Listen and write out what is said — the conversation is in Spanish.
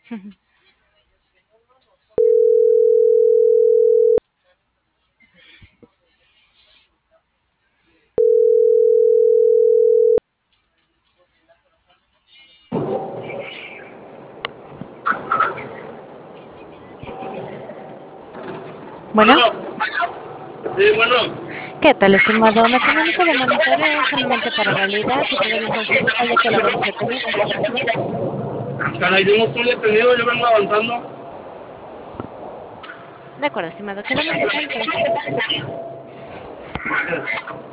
Bueno, Bueno, sí, bueno, ¿qué tal, estimado? Me comunico de monitoreo solamente para validar si todo bien con su ruta, ya que la vemos detenida. caray, yo no estoy detenido, yo vengo avanzando. De acuerdo, estimado, quedamos al tanto.